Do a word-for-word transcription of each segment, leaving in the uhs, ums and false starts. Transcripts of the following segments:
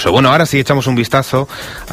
curioso. Bueno, ahora sí echamos un vistazo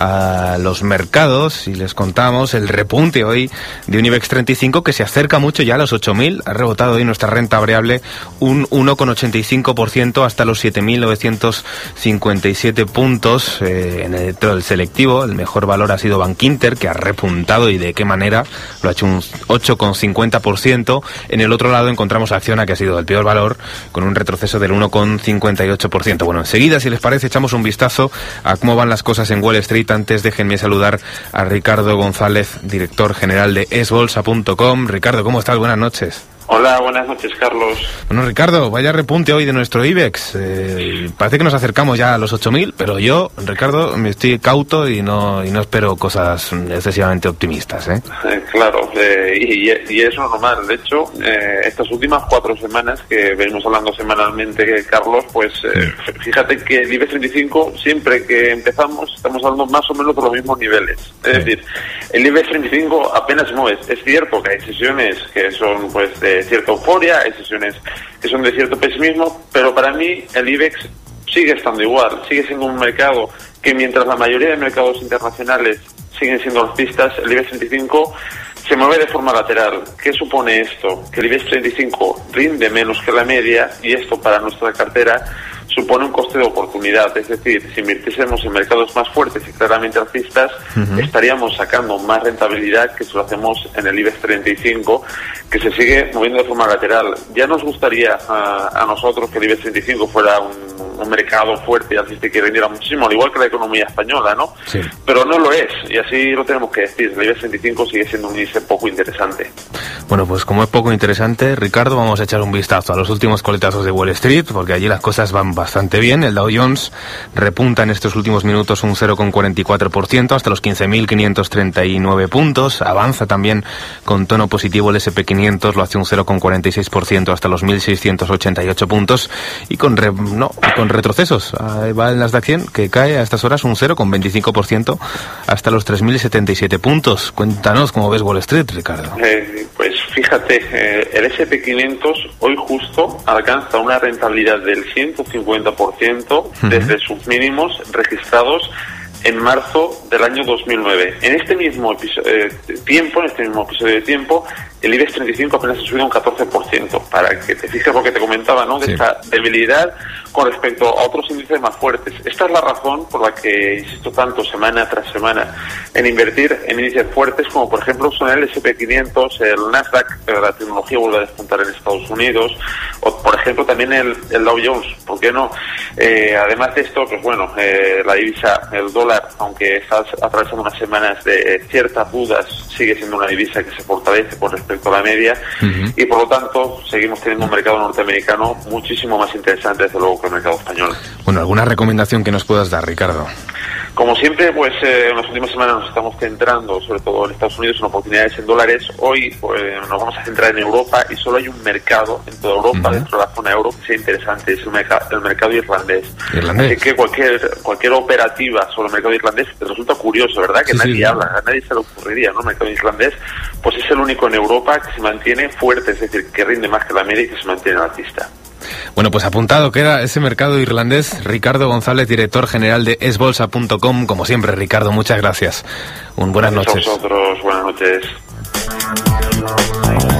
a los mercados y les contamos el repunte hoy de un IBEX treinta y cinco que se acerca mucho ya a los ocho mil. Ha rebotado hoy nuestra renta variable un uno coma ochenta y cinco por ciento hasta los siete mil novecientos cincuenta y siete puntos. Eh, en el, dentro del selectivo, el mejor valor ha sido Bankinter, que ha repuntado y de qué manera. Lo ha hecho un ocho coma cincuenta por ciento. En el otro lado encontramos Acciona, que ha sido el peor valor, con un retroceso del uno coma cincuenta y ocho por ciento. Bueno, enseguida, si les parece, echamos un vistazo a cómo van las cosas en Wall Street. Antes, déjenme saludar a Ricardo González, director general de es bolsa punto com. Ricardo, ¿cómo estás? Buenas noches. Hola, buenas noches, Carlos. Bueno, Ricardo, vaya repunte hoy de nuestro IBEX. Eh, parece que nos acercamos ya a los ocho mil, pero yo, Ricardo, me estoy cauto y no y no espero cosas excesivamente optimistas, ¿eh? eh claro, eh, y, y eso es normal. De hecho, eh, estas últimas cuatro semanas que venimos hablando semanalmente, Carlos, pues eh, fíjate que el IBEX treinta y cinco, siempre que empezamos, estamos hablando más o menos de los mismos niveles. Es decir, el IBEX treinta y cinco apenas mueve. Es cierto que hay sesiones que son, pues, de cierta euforia, hay sesiones que son de cierto pesimismo, pero para mí el IBEX sigue estando igual, sigue siendo un mercado que, mientras la mayoría de mercados internacionales siguen siendo alcistas, el IBEX treinta y cinco se mueve de forma lateral. ¿Qué supone esto? Que el IBEX treinta y cinco rinde menos que la media, y esto para nuestra cartera supone un coste de oportunidad. Es decir, si invirtiésemos en mercados más fuertes y claramente alcistas, uh-huh. estaríamos sacando más rentabilidad que si lo hacemos en el IBEX treinta y cinco, que se sigue moviendo de forma lateral. Ya nos gustaría a, a nosotros que el IBEX treinta y cinco fuera un, un mercado fuerte y alcista y que rindiera muchísimo, al igual que la economía española, ¿no? Sí. Pero no lo es, y así lo tenemos que decir. El IBEX treinta y cinco sigue siendo un índice poco interesante. Bueno, pues como es poco interesante, Ricardo, vamos a echar un vistazo a los últimos coletazos de Wall Street, porque allí las cosas van bastante bien. El Dow Jones repunta en estos últimos minutos un cero coma cuarenta y cuatro por ciento hasta los quince mil quinientos treinta y nueve puntos. Avanza también con tono positivo el ese and pe quinientos, lo hace un cero coma cuarenta y seis por ciento hasta los mil seiscientos ochenta y ocho puntos. Y con re, no, con retrocesos. Ahí va el Nasdaq cien, que cae a estas horas un cero coma veinticinco por ciento hasta los tres mil setenta y siete puntos. Cuéntanos cómo ves Wall Street, Ricardo. Eh, pues fíjate, eh, el ese and pe quinientos hoy justo alcanza una rentabilidad del ciento cincuenta por ciento desde sus mínimos registrados en marzo del año dos mil nueve. En este mismo episodio, eh, tiempo, en este mismo episodio de tiempo, el IBEX treinta y cinco apenas ha subido un catorce por ciento, para que te fijes lo que te comentaba, ¿no? De sí. esta debilidad con respecto a otros índices más fuertes. Esta es la razón por la que insisto tanto semana tras semana en invertir en índices fuertes, como por ejemplo son el ese and pe quinientos, el Nasdaq, la tecnología vuelve a despuntar en Estados Unidos, o por ejemplo también el, el Dow Jones, ¿por qué no? Eh, además de esto, pues bueno, eh, la divisa, el dólar, aunque está atravesando unas semanas de ciertas dudas, sigue siendo una divisa que se fortalece con respecto a la media, uh-huh. y por lo tanto seguimos teniendo un mercado norteamericano muchísimo más interesante, desde luego, que el mercado español. Bueno, ¿alguna recomendación que nos puedas dar, Ricardo? Como siempre, pues eh, en las últimas semanas nos estamos centrando, sobre todo en Estados Unidos, en oportunidades en dólares. Hoy pues, nos vamos a centrar en Europa, y solo hay un mercado en toda Europa, uh-huh. dentro de la zona euro, que sea interesante, es el, merc- el mercado irlandés. ¿Irlandés? Así que cualquier cualquier operativa sobre el mercado irlandés te resulta curioso, ¿verdad? Que sí, nadie sí, habla, a nadie se le ocurriría, ¿no? El mercado irlandés, pues es el único en Europa que se mantiene fuerte, es decir, que rinde más que la media y que se mantiene alcista. Bueno, pues apuntado queda ese mercado irlandés. Ricardo González, director general de es bolsa punto com. Como siempre, Ricardo, muchas gracias. Un buenas Gracias noches. A vosotros, buenas noches.